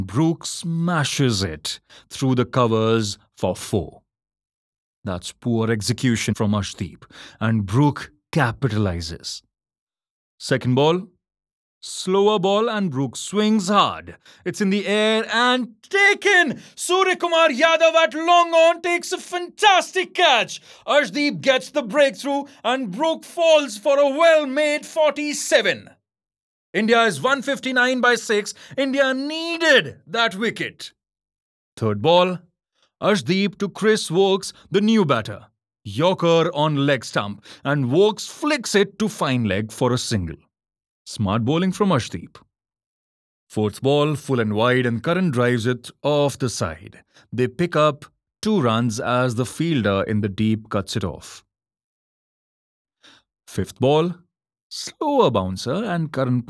Brooke smashes it through the covers for 4. That's poor execution from Ashdeep, and Brooke capitalizes. Second ball, slower ball, and Brooke swings hard. It's in the air and taken! Surya Kumar Yadav at long on takes a fantastic catch. Ashdeep gets the breakthrough, and Brooke falls for a well made 47. India is 159 by 6. India needed that wicket. Third ball, Ashdeep to Chris Wokes, the new batter. Yorker on leg stump, and Wokes flicks it to fine leg for a single. Smart bowling from Ashdeep. Fourth ball, full and wide, and Karan drives it off the side. They pick up 2 runs as the fielder in the deep cuts it off. Fifth ball, slower bouncer, and Karan